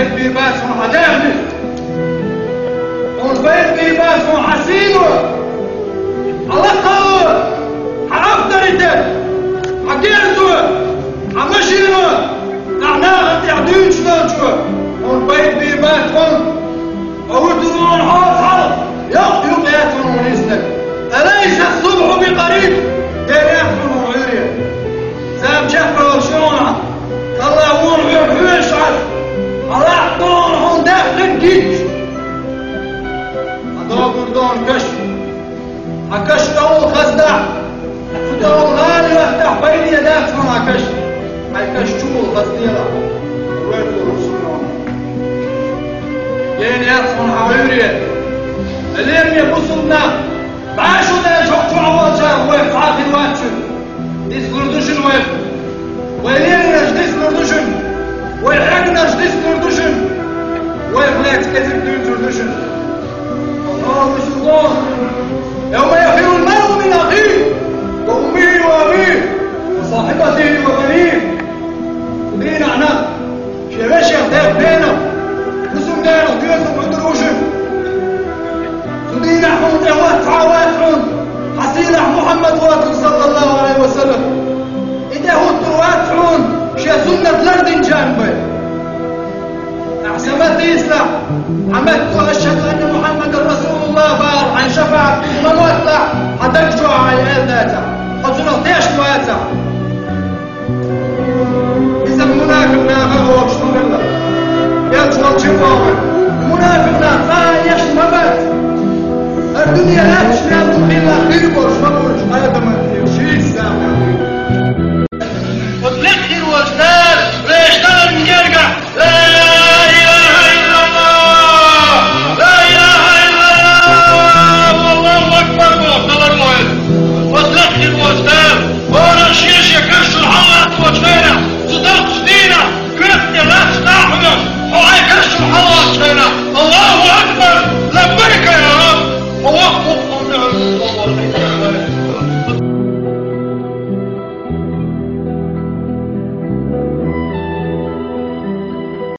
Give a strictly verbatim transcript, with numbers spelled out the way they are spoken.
بيت بيباسهم حدامي والبيت بيباسهم حسينه حلقه حأفضلته حكيرته حمشينه أعناغ تعدين شنانشو والبيت بيباسهم أودون حوض حرف يقضي بياتهم ونسلك أليس الصبح بقريب يأخذوا عيريا زام شفروا شونها طلعون عير عز حلقتون هون داخل جيش هدوكر دون كش هكش دون خزدع دون غالي وافتح بين يداك من هكش هكش شول خزديرا ويدو رسولون ين يأخذون عيريا اليوم يبصلنا بعشو ده شوف عوض شاف ويف عاقل واتشن ديس كردوشن ويف ويلينش ديس كردوشن ويحقنش ديس كردوشن ويف لاكس كتر دون كردوشن الله رسول يوم يفر المرء من أخيه وأمه وأبيه وصاحبته وبنيه ودين أعناق شباش يغتاب بينا رسم دينا ديسم عدروشن سدين أحمد واتع واتعون حسين محمد واتع صلى الله عليه وسلم إذا هو واتعون شا سنة لردن جانبه أحسمت إسلام عمدت وأشهد أن محمد رسول الله بار عن شفاعة من واتع حدك جوع عيال ذاته حصنا اثناش واتع يسموناك من أغاوش